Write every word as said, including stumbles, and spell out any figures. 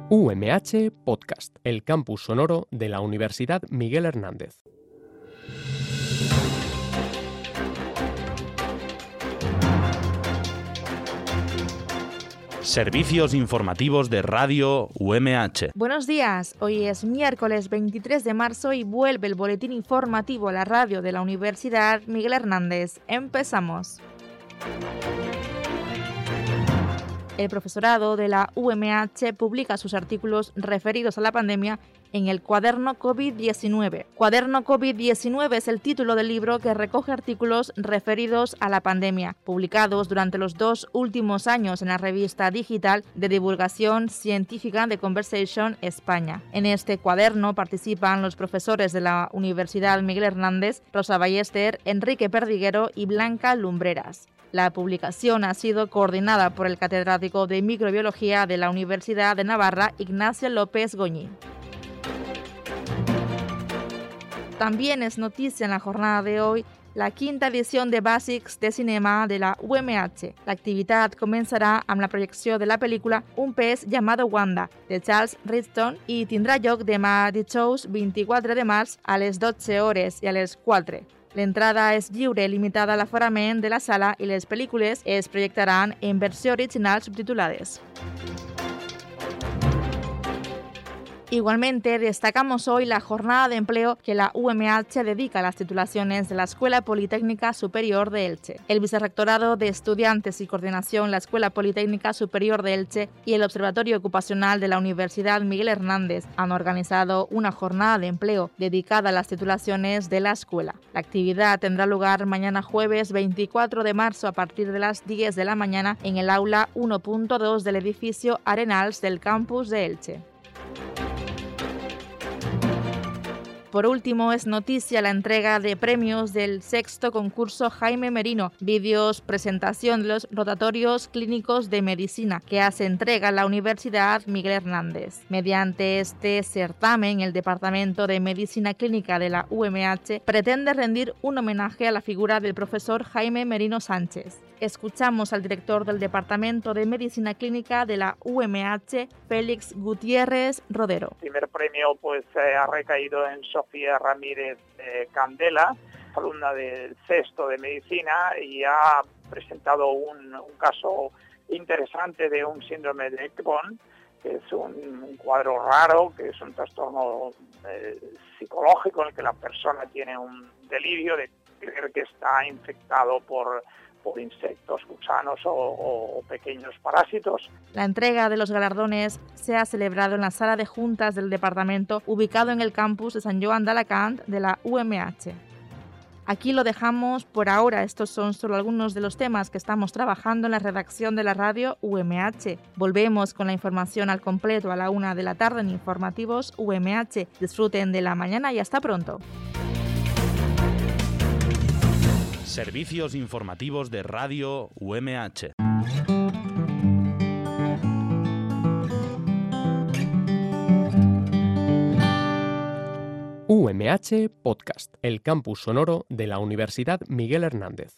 U M H Podcast, el campus sonoro de la Universidad Miguel Hernández. Servicios informativos de Radio U M H. Buenos días, hoy es miércoles veintitrés de marzo y vuelve el boletín informativo a la radio de la Universidad Miguel Hernández. Empezamos. El profesorado de la U M H publica sus artículos referidos a la pandemia en el Cuaderno COVID diecinueve. Cuaderno COVID diecinueve es el título del libro que recoge artículos referidos a la pandemia, publicados durante los dos últimos años en la revista digital de divulgación científica The Conversation España. En este cuaderno participan los profesores de la Universidad Miguel Hernández, Rosa Ballester, Enrique Perdiguero y Blanca Lumbreras. La publicación ha sido coordinada por el catedrático de Microbiología de la Universidad de Navarra, Ignacio López Goñi. También es noticia en la jornada de hoy la quinta edición de Basics de Cinema de la U M H. La activitat comenzarà amb la projecció de la pel·lícula Un pes llamado Wanda, de Charles Wriston, i tindrà lloc demà dijous vint-i-quatre de març a les dotze hores i a les quatre. L'entrada és lliure, limitada a l'aforament de la sala i les pel·lícules es projectaran en versió original subtitulades. Igualmente, destacamos hoy la jornada de empleo que la U M H dedica a las titulaciones de la Escuela Politécnica Superior de Elche. El Vicerrectorado de Estudiantes y Coordinación de la Escuela Politécnica Superior de Elche y el Observatorio Ocupacional de la Universidad Miguel Hernández han organizado una jornada de empleo dedicada a las titulaciones de la escuela. La actividad tendrá lugar mañana jueves veinticuatro de marzo a partir de las diez de la mañana en el aula uno punto dos del edificio Arenals del campus de Elche. Por último, es noticia la entrega de premios del sexto concurso Jaime Merino, vídeos presentación de los rotatorios clínicos de medicina, que hace entrega la Universidad Miguel Hernández. Mediante este certamen, el Departamento de Medicina Clínica de la U M H pretende rendir un homenaje a la figura del profesor Jaime Merino Sánchez. Escuchamos al director del Departamento de Medicina Clínica de la U M H, Félix Gutiérrez Rodero. El primer premio pues eh, ha recaído en Sofía Ramírez eh, Candela, alumna del sexto de Medicina, y ha presentado un, un caso interesante de un síndrome de Ekbom, que es un, un cuadro raro, que es un trastorno eh, psicológico en el que la persona tiene un delirio de creer que está infectado por por insectos, gusanos o, o pequeños parásitos. La entrega de los galardones se ha celebrado en la sala de juntas del departamento, ubicado en el campus de San Joan d'Alacant de la U M H. Aquí lo dejamos por ahora. Estos son solo algunos de los temas que estamos trabajando en la redacción de la radio U M H. Volvemos con la información al completo a la una de la tarde en Informativos U M H. Disfruten de la mañana y hasta pronto. Servicios informativos de Radio U M H. U M H Podcast, el campus sonoro de la Universidad Miguel Hernández.